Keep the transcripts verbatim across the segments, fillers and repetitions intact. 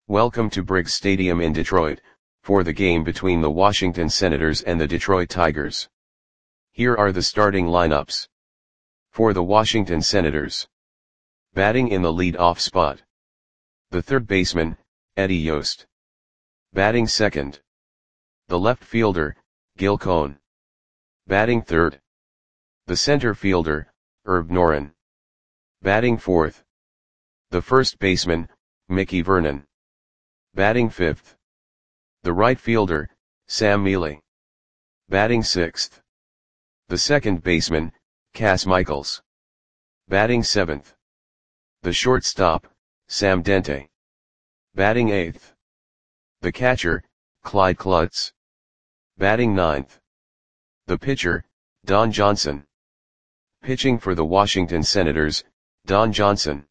Welcome to Briggs Stadium in Detroit, for the game between the Washington Senators and the Detroit Tigers. Here are the starting lineups. For the Washington Senators. Batting in the lead-off spot. The third baseman, Eddie Yost. Batting second. The left fielder, Gil Cohn. Batting third. The center fielder, Herb Noren. Batting fourth. The first baseman, Mickey Vernon. Batting fifth. The right fielder, Sam Mele. Batting sixth. The second baseman, Cas Michaels. Batting seventh. The shortstop, Sam Dente. Batting eighth. The catcher, Clyde Klutz. Batting ninth. The pitcher, Don Johnson. Pitching for the Washington Senators, Don Johnson.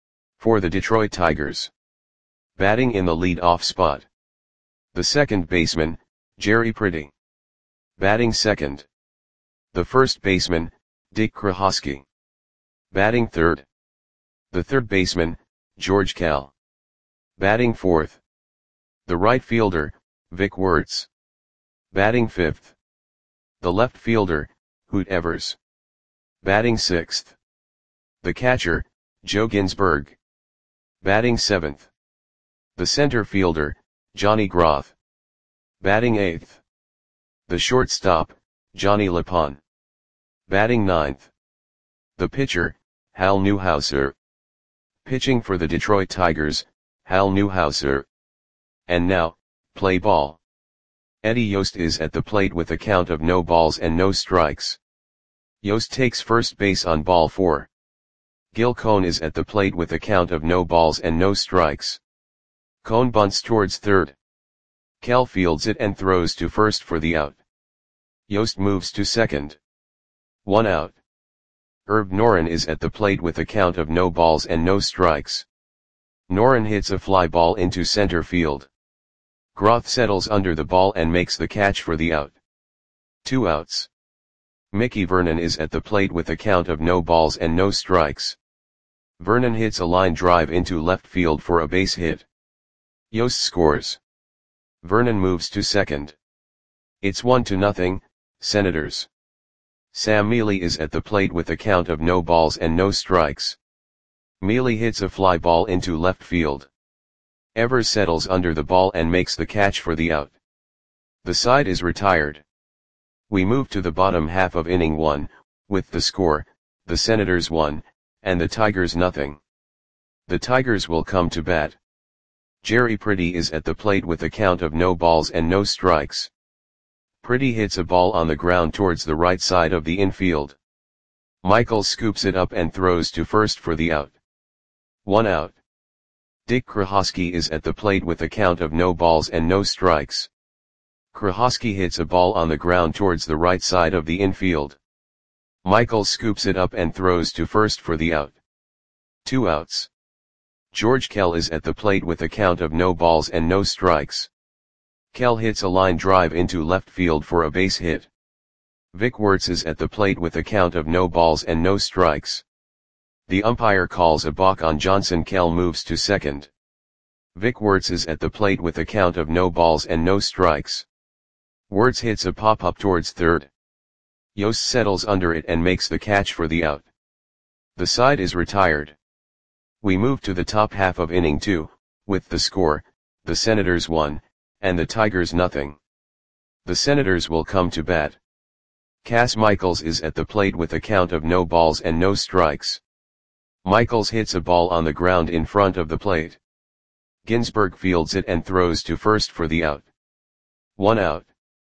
For the Detroit Tigers. Batting in the lead-off spot. The second baseman, Jerry Pretty. Batting second. The first baseman, Dick Krohosky. Batting third. The third baseman, George Kell. Batting fourth. The right fielder, Vic Wertz. Batting fifth. The left fielder, Hoot Evers. Batting sixth. The catcher, Joe Ginsberg. Batting seventh. The center fielder, Johnny Groth. Batting eighth. The shortstop, Johnny Lapon. Batting ninth. The pitcher, Hal Newhouser. Pitching for the Detroit Tigers, Hal Newhouser. And now, play ball. Eddie Yost is at the plate with a count of no balls and no strikes. Yost takes first base on ball four. Gil Cohn is at the plate with a count of no balls and no strikes. Cohn bunts towards third. Kell fields it and throws to first for the out. Yost moves to second. One out. Herb Noren is at the plate with a count of no balls and no strikes. Noren hits a fly ball into center field. Groth settles under the ball and makes the catch for the out. Two outs. Mickey Vernon is at the plate with a count of no balls and no strikes. Vernon hits a line drive into left field for a base hit. Yost scores. Vernon moves to second. It's one to nothing, Senators. Sam Mele is at the plate with a count of no balls and no strikes. Mele hits a fly ball into left field. Evers settles under the ball and makes the catch for the out. The side is retired. We move to the bottom half of inning one, with the score, the Senators one, and the Tigers nothing. The Tigers will come to bat. Jerry Pretty is at the plate with a count of no balls and no strikes. Pretty hits a ball on the ground towards the right side of the infield. Michaels scoops it up and throws to first for the out. One out. Dick Krohosky is at the plate with a count of no balls and no strikes. Krohosky hits a ball on the ground towards the right side of the infield. Michaels scoops it up and throws to first for the out. Two outs. George Kell is at the plate with a count of no balls and no strikes. Kell hits a line drive into left field for a base hit. Vic Wertz is at the plate with a count of no balls and no strikes. The umpire calls a balk on Johnson. Kell moves to second. Vic Wertz is at the plate with a count of no balls and no strikes. Wertz hits a pop-up towards third. Yost settles under it and makes the catch for the out. The side is retired. We move to the top half of inning two, with the score, the Senators one, and the Tigers nothing. The Senators will come to bat. Cas Michaels is at the plate with a count of no balls and no strikes. Michaels hits a ball on the ground in front of the plate. Ginsberg fields it and throws to first for the out. One out.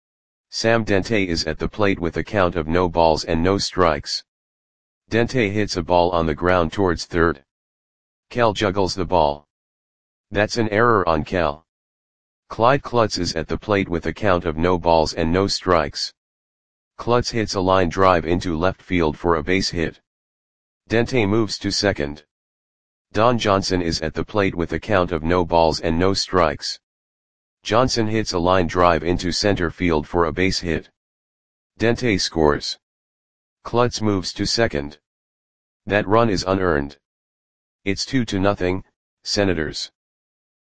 Sam Dente is at the plate with a count of no balls and no strikes. Dente hits a ball on the ground towards third. Kell juggles the ball. That's an error on Kell. Clyde Klutz is at the plate with a count of no balls and no strikes. Klutz hits a line drive into left field for a base hit. Dente moves to second. Don Johnson is at the plate with a count of no balls and no strikes. Johnson hits a line drive into center field for a base hit. Dente scores. Klutz moves to second. That run is unearned. It's two to nothing, Senators.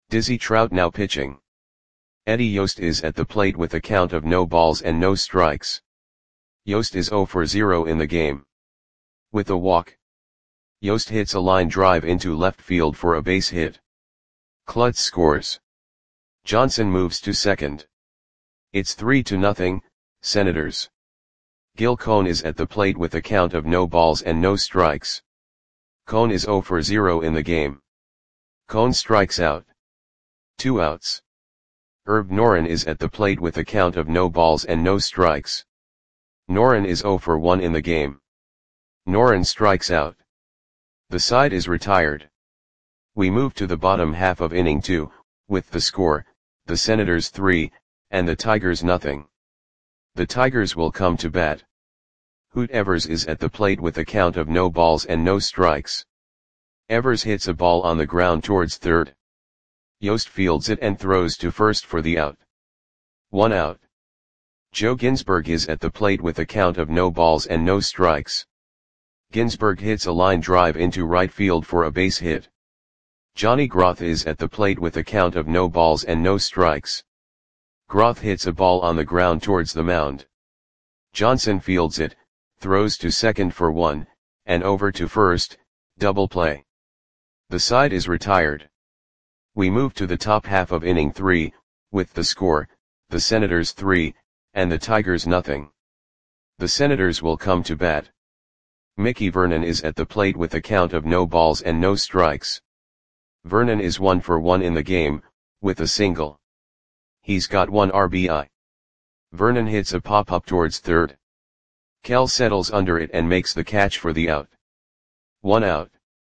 Dizzy Trout now pitching. Eddie Yost is at the plate with a count of no balls and no strikes. Yost is zero for zero in the game. With a walk, Yost hits a line drive into left field for a base hit. Klutz scores. Johnson moves to second. It's three to nothing, Senators. Gil Cone is at the plate with a count of no balls and no strikes. Cone is zero for zero in the game. Cone strikes out. Two outs. Herb Noren is at the plate with a count of no balls and no strikes. Noren is zero for one in the game. Noren strikes out. The side is retired. We move to the bottom half of inning two, with the score, the Senators three, and the Tigers nothing. The Tigers will come to bat. Hoot Evers is at the plate with a count of no balls and no strikes. Evers hits a ball on the ground towards third. Yost fields it and throws to first for the out. One out. Joe Ginsberg is at the plate with a count of no balls and no strikes. Ginsberg hits a line drive into right field for a base hit. Johnny Groth is at the plate with a count of no balls and no strikes. Groth hits a ball on the ground towards the mound. Johnson fields it, throws to second for one, and over to first, double play. The side is retired. We move to the top half of inning three, with the score, the Senators three, and the Tigers nothing. The Senators will come to bat. Mickey Vernon is at the plate with a count of no balls and no strikes. Vernon is one for one in the game, with a single. He's got one R B I. Vernon hits a pop-up towards third. Kell settles under it and makes the catch for the out. One out.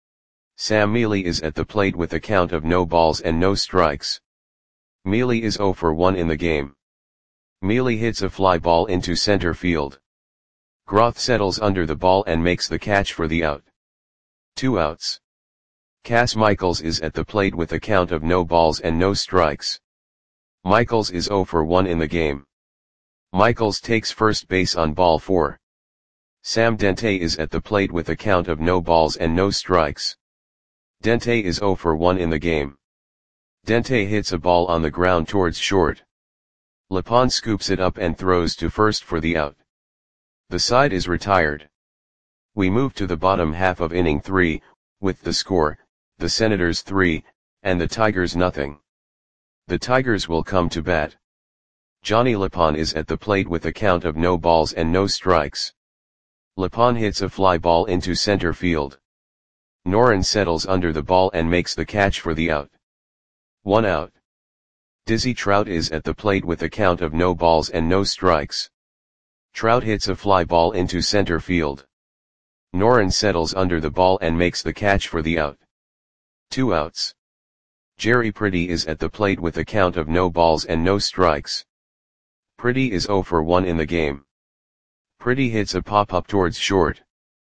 Sam Mealy is at the plate with a count of no balls and no strikes. Mealy is zero for one in the game. Mealy hits a fly ball into center field. Groth settles under the ball and makes the catch for the out. Two outs. Cass Michaels is at the plate with a count of no balls and no strikes. Michaels is zero for one in the game. Michaels takes first base on ball four. Sam Dente is at the plate with a count of no balls and no strikes. Dente is zero for one in the game. Dente hits a ball on the ground towards short. Lepon scoops it up and throws to first for the out. The side is retired. We move to the bottom half of inning three, with the score, the Senators three, and the Tigers nothing. The Tigers will come to bat. Johnny Lepon is at the plate with a count of no balls and no strikes. Lepon hits a fly ball into center field. Noren settles under the ball and makes the catch for the out. One out. Dizzy Trout is at the plate with a count of no balls and no strikes. Trout hits a fly ball into center field. Noren settles under the ball and makes the catch for the out. Two outs. Jerry Pretty is at the plate with a count of no balls and no strikes. Pretty is zero for one in the game. Pretty hits a pop-up towards short.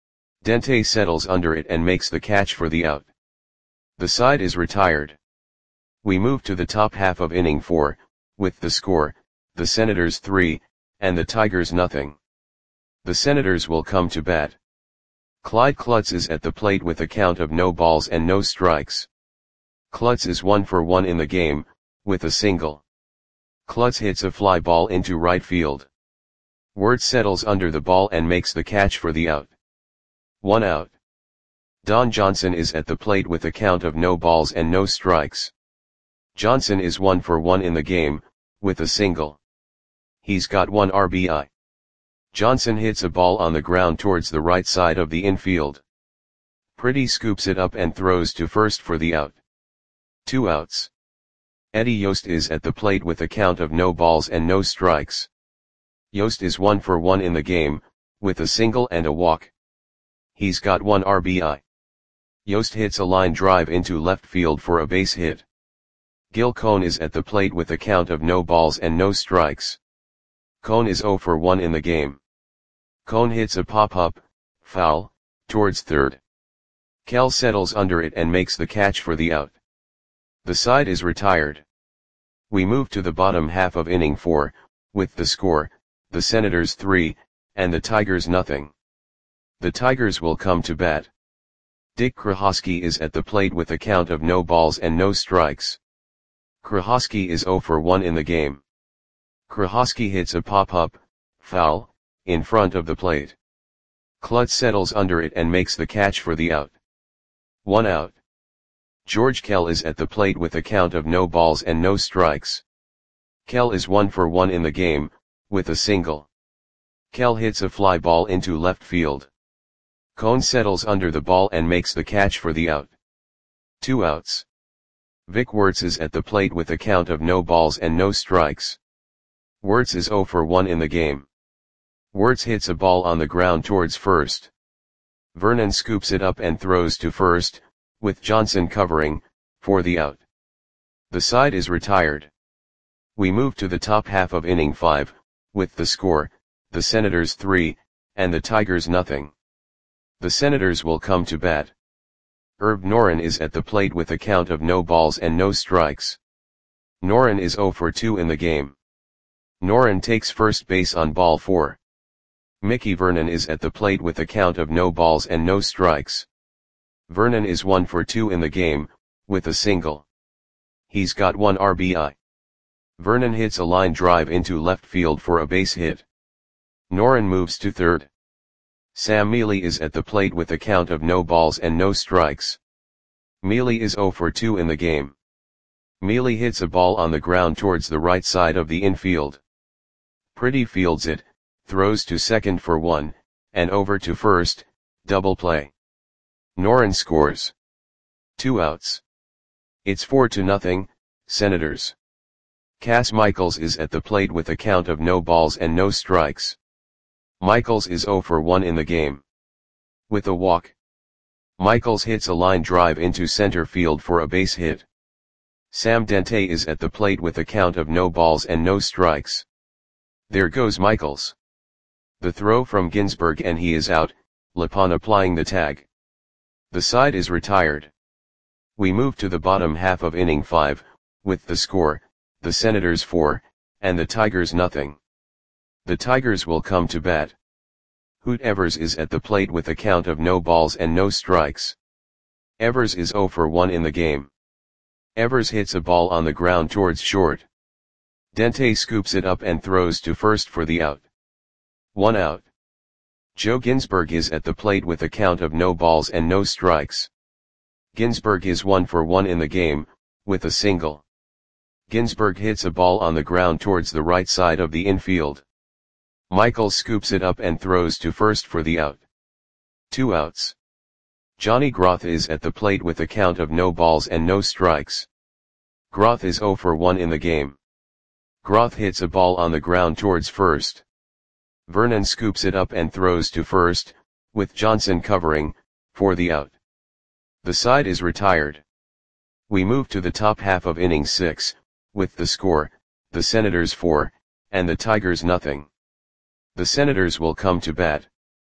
Dente settles under it and makes the catch for the out. The side is retired. We move to the top half of inning four, with the score, the Senators three, and the Tigers nothing. The Senators will come to bat. Clyde Klutz is at the plate with a count of no balls and no strikes. Klutz is one for one in the game, with a single. Klutz hits a fly ball into right field. Wirtz settles under the ball and makes the catch for the out. One out. Don Johnson is at the plate with a count of no balls and no strikes. Johnson is one for one in the game, with a single. He's got one R B I. Johnson hits a ball on the ground towards the right side of the infield. Pretty scoops it up and throws to first for the out. Two outs. Eddie Yost is at the plate with a count of no balls and no strikes. Yost is one for one in the game, with a single and a walk. He's got one R B I. Yost hits a line drive into left field for a base hit. Gil Cone is at the plate with a count of no balls and no strikes. Cone is zero for one in the game. Cone hits a pop-up, foul, towards third. Kell settles under it and makes the catch for the out. The side is retired. We move to the bottom half of inning four, with the score, the Senators three, and the Tigers nothing. The Tigers will come to bat. Dick Krahosky is at the plate with a count of no balls and no strikes. Krahosky is zero for one in the game. Krahosky hits a pop-up, foul, in front of the plate. Klutz settles under it and makes the catch for the out. One out. George Kell is at the plate with a count of no balls and no strikes. Kell is one for one in the game, with a single. Kell hits a fly ball into left field. Cone settles under the ball and makes the catch for the out. Two outs. Vic Wertz is at the plate with a count of no balls and no strikes. Wertz is zero for one in the game. Wertz hits a ball on the ground towards first. Vernon scoops it up and throws to first, with Johnson covering, for the out. The side is retired. We move to the top half of inning five, with the score, the Senators three, and the Tigers nothing. The Senators will come to bat. Herb Noren is at the plate with a count of no balls and no strikes. Noren is zero for two in the game. Noren takes first base on ball four. Mickey Vernon is at the plate with a count of no balls and no strikes. Vernon is one for two in the game, with a single. He's got one R B I. Vernon hits a line drive into left field for a base hit. Noren moves to third. Sam Mealy is at the plate with a count of no balls and no strikes. Mealy is zero for two in the game. Mealy hits a ball on the ground towards the right side of the infield. Pretty fields it, throws to second for one, and over to first, double play. Noren scores. Two outs. It's four to nothing, Senators. Cass Michaels is at the plate with a count of no balls and no strikes. Michaels is zero for one in the game. With a walk. Michaels hits a line drive into center field for a base hit. Sam Dente is at the plate with a count of no balls and no strikes. There goes Michaels. The throw from Ginsberg and he is out, Lepon applying the tag. The side is retired. We move to the bottom half of inning five, with the score, the Senators four, and the Tigers nothing. The Tigers will come to bat. Hoot Evers is at the plate with a count of no balls and no strikes. Evers is zero for one in the game. Evers hits a ball on the ground towards short. Dente scoops it up and throws to first for the out. One out. Joe Ginsberg is at the plate with a count of no balls and no strikes. Ginsberg is one for one in the game, with a single. Ginsberg hits a ball on the ground towards the right side of the infield. Michaels scoops it up and throws to first for the out. Two outs. Johnny Groth is at the plate with a count of no balls and no strikes. Groth is zero for one in the game. Groth hits a ball on the ground towards first. Vernon scoops it up and throws to first, with Johnson covering, for the out. The side is retired. We move to the top half of inning six, with the score, the Senators four, and the Tigers nothing. The Senators will come to bat.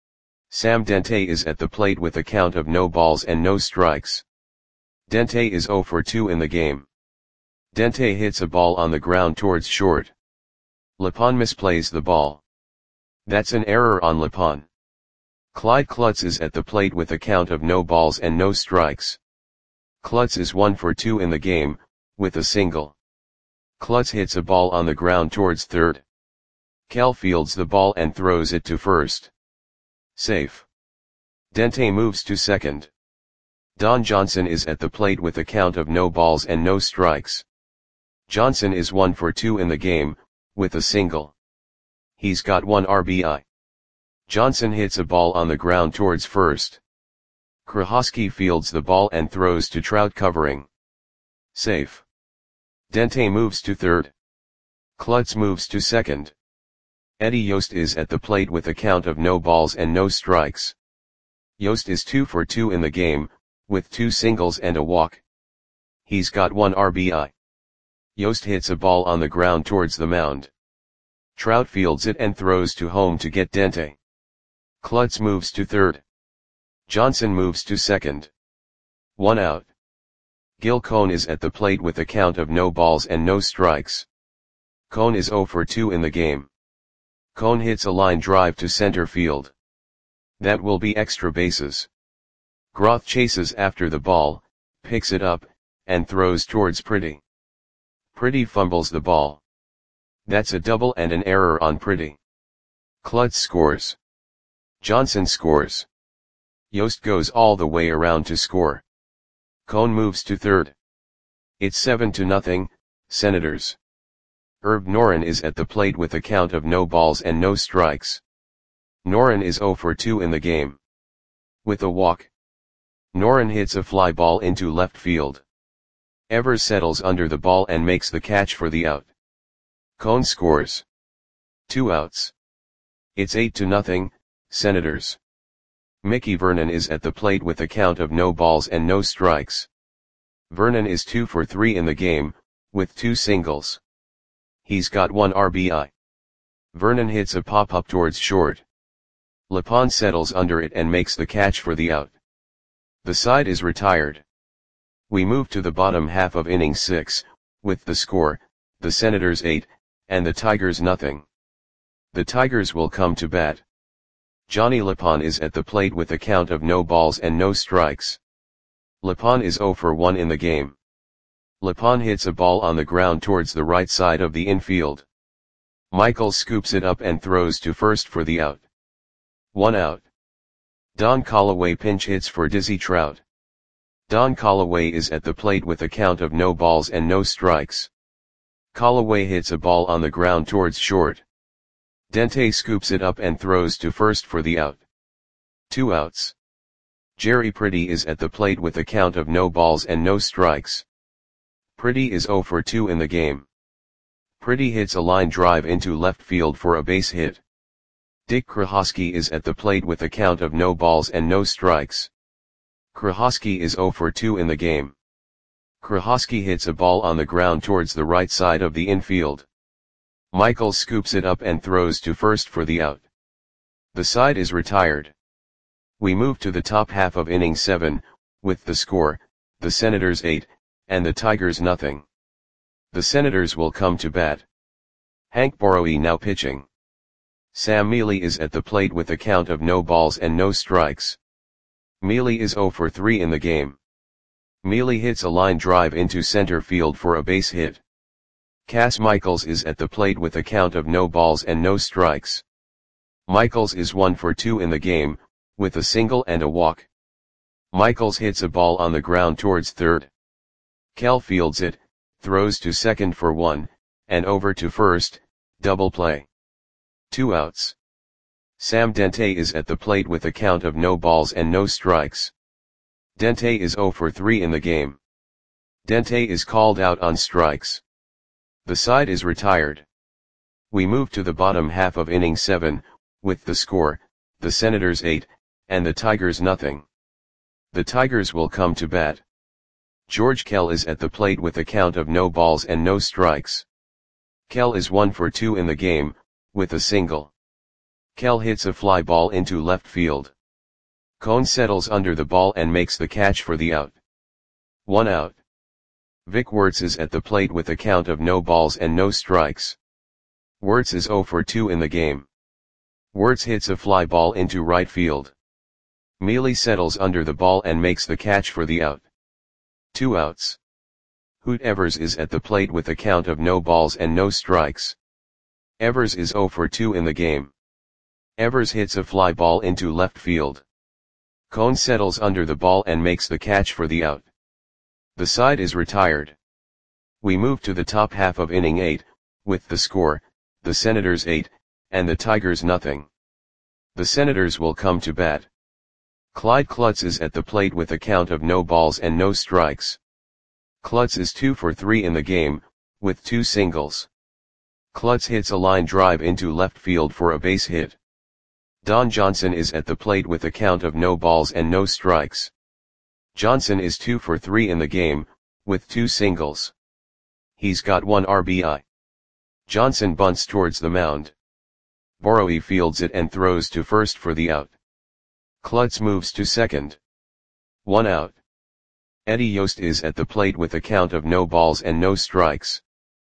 Sam Dente is at the plate with a count of no balls and no strikes. Dente is zero for two in the game. Dente hits a ball on the ground towards short. Lepon misplays the ball. That's an error on Lepon. Clyde Klutz is at the plate with a count of no balls and no strikes. Klutz is one for two in the game, with a single. Klutz hits a ball on the ground towards third. Kell fields the ball and throws it to first. Safe. Dente moves to second. Don Johnson is at the plate with a count of no balls and no strikes. Johnson is one for two in the game, with a single. He's got one R B I. Johnson hits a ball on the ground towards first. Krahosky fields the ball and throws to Trout covering. Safe. Dente moves to third. Klutz moves to second. Eddie Yost is at the plate with a count of no balls and no strikes. Yost is two for two in the game, with two singles and a walk. He's got one R B I. Yost hits a ball on the ground towards the mound. Trout fields it and throws to home to get Dente. Klutz moves to third. Johnson moves to second. One out. Gil Cone is at the plate with a count of no balls and no strikes. Cone is zero for two in the game. Cone hits a line drive to center field. That will be extra bases. Groth chases after the ball, picks it up, and throws towards Pretty. Pretty fumbles the ball. That's a double and an error on Pretty. Klutz scores. Johnson scores. Yost goes all the way around to score. Cohn moves to third. It's seven to nothing, Senators. Herb Noren is at the plate with a count of no balls and no strikes. Noren is zero for two in the game. With a walk. Noren hits a fly ball into left field. Evers settles under the ball and makes the catch for the out. Cohn scores. Two outs. It's eight to nothing, Senators. Mickey Vernon is at the plate with a count of no balls and no strikes. Vernon is two for three in the game, with two singles. He's got one R B I. Vernon hits a pop-up towards short. Lepond settles under it and makes the catch for the out. The side is retired. We move to the bottom half of inning six, with the score, the Senators eight, and the Tigers nothing. The Tigers will come to bat. Johnny Lepond is at the plate with a count of no balls and no strikes. Lepond is zero for one in the game. Lepond hits a ball on the ground towards the right side of the infield. Michaels scoops it up and throws to first for the out. One out. Don Callaway pinch hits for Dizzy Trout. Don Callaway is at the plate with a count of no balls and no strikes. Callaway hits a ball on the ground towards short. Dente scoops it up and throws to first for the out. Two outs. Jerry Pretty is at the plate with a count of no balls and no strikes. Pretty is zero for two in the game. Pretty hits a line drive into left field for a base hit. Dick Krahosky is at the plate with a count of no balls and no strikes. Krahosky is zero for two in the game. Krahosky hits a ball on the ground towards the right side of the infield. Michaels scoops it up and throws to first for the out. The side is retired. We move to the top half of inning seven, with the score, the Senators eight, and the Tigers nothing. The Senators will come to bat. Hank Borowy now pitching. Sam Mealy is at the plate with a count of no balls and no strikes. Mealy is zero for three in the game. Mealy hits a line drive into center field for a base hit. Cass Michaels is at the plate with a count of no balls and no strikes. Michaels is one for two in the game, with a single and a walk. Michaels hits a ball on the ground towards third. Kell fields it, throws to second for one, and over to first, double play. Two outs. Sam Dente is at the plate with a count of no balls and no strikes. Dente is zero for three in the game. Dente is called out on strikes. The side is retired. We move to the bottom half of inning seven, with the score, the Senators eight, and the Tigers nothing. The Tigers will come to bat. George Kell is at the plate with a count of no balls and no strikes. Kell is one for two in the game, with a single. Kell hits a fly ball into left field. Cohn settles under the ball and makes the catch for the out. One out. Vic Wertz is at the plate with a count of no balls and no strikes. Wertz is zero for two in the game. Wertz hits a fly ball into right field. Mealy settles under the ball and makes the catch for the out. Two outs. Hoot Evers is at the plate with a count of no balls and no strikes. Evers is zero for two in the game. Evers hits a fly ball into left field. Cohn settles under the ball and makes the catch for the out. The side is retired. We move to the top half of inning eight, with the score, the Senators eight, and the Tigers nothing. The Senators will come to bat. Clyde Klutz is at the plate with a count of no balls and no strikes. Klutz is two for three in the game, with two singles. Klutz hits a line drive into left field for a base hit. Don Johnson is at the plate with a count of no balls and no strikes. Johnson is two for three in the game, with two singles. He's got one R B I. Johnson bunts towards the mound. Borowy fields it and throws to first for the out. Klutz moves to second. One out. Eddie Yost is at the plate with a count of no balls and no strikes.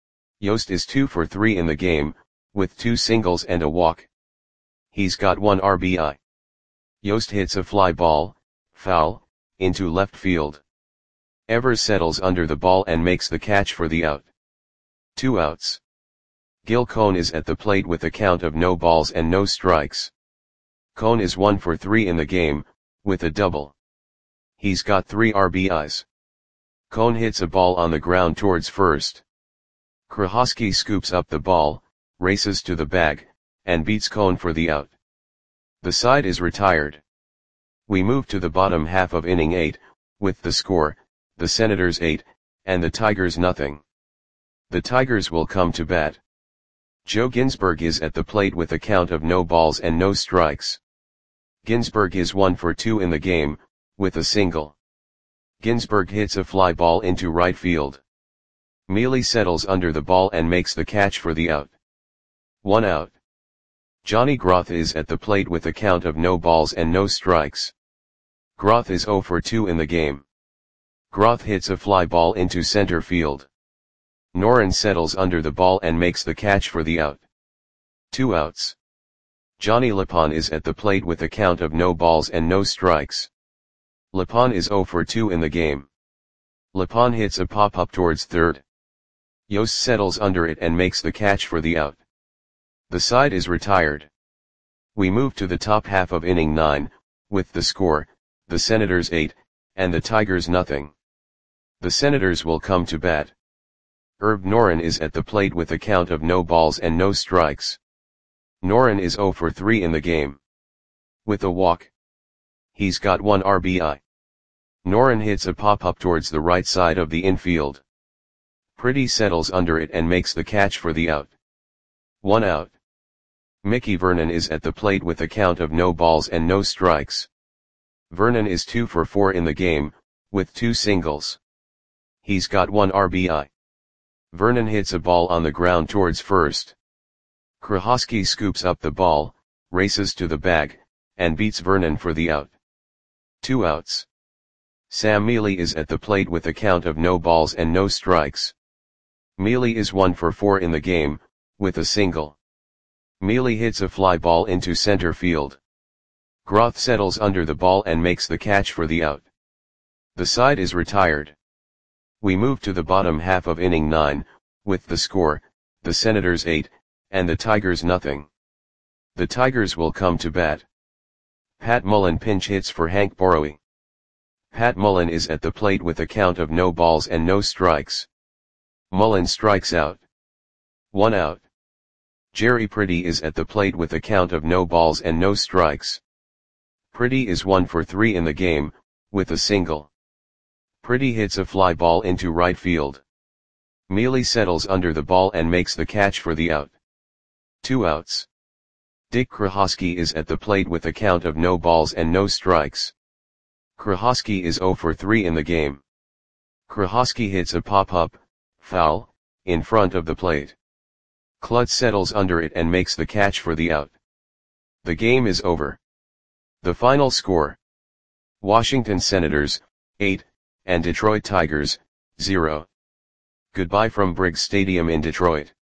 Yost is two for three in the game, with two singles and a walk. He's got one R B I. Yost hits a fly ball, foul, into left field. Evers settles under the ball and makes the catch for the out. Two outs. Gil Cone is at the plate with a count of no balls and no strikes. Cone is one for three in the game, with a double. He's got three R B Is. Cone hits a ball on the ground towards first. Krahosky scoops up the ball, races to the bag, and beats Cone for the out. The side is retired. We move to the bottom half of inning eight, with the score, the Senators eight, and the Tigers nothing. The Tigers will come to bat. Joe Ginsberg is at the plate with a count of no balls and no strikes. Ginsberg is one for two in the game, with a single. Ginsberg hits a fly ball into right field. Mealy settles under the ball and makes the catch for the out. One out. Johnny Groth is at the plate with a count of no balls and no strikes. Groth is zero for two in the game. Groth hits a fly ball into center field. Noren settles under the ball and makes the catch for the out. Two outs. Johnny Lapon is at the plate with a count of no balls and no strikes. Lapon is zero for two in the game. Lapon hits a pop-up towards third. Yost settles under it and makes the catch for the out. The side is retired. We move to the top half of inning nine, with the score, the Senators eight, and the Tigers nothing. The Senators will come to bat. Herb Noren is at the plate with a count of no balls and no strikes. Noren is zero for three in the game. With a walk. He's got one R B I. Noren hits a pop-up towards the right side of the infield. Pretty settles under it and makes the catch for the out. One out. Mickey Vernon is at the plate with a count of no balls and no strikes. Vernon is two for four in the game, with two singles. He's got one R B I. Vernon hits a ball on the ground towards first. Krahosky scoops up the ball, races to the bag, and beats Vernon for the out. Two outs. Sam Mealy is at the plate with a count of no balls and no strikes. Mealy is one for four in the game, with a single. Mealy hits a fly ball into center field. Groth settles under the ball and makes the catch for the out. The side is retired. We move to the bottom half of inning nine, with the score, the Senators eight, and the Tigers nothing. The Tigers will come to bat. Pat Mullen pinch hits for Hank Borowy. Pat Mullen is at the plate with a count of no balls and no strikes. Mullen strikes out. One out. Jerry Pretty is at the plate with a count of no balls and no strikes. Pretty is one for three in the game, with a single. Pretty hits a fly ball into right field. Mealy settles under the ball and makes the catch for the out. Two outs. Dick Krahosky is at the plate with a count of no balls and no strikes. Krahosky is zero for three in the game. Krahosky hits a pop-up, foul, in front of the plate. Klutz settles under it and makes the catch for the out. The game is over. The final score. Washington Senators, eight, and Detroit Tigers, zero. Goodbye from Briggs Stadium in Detroit.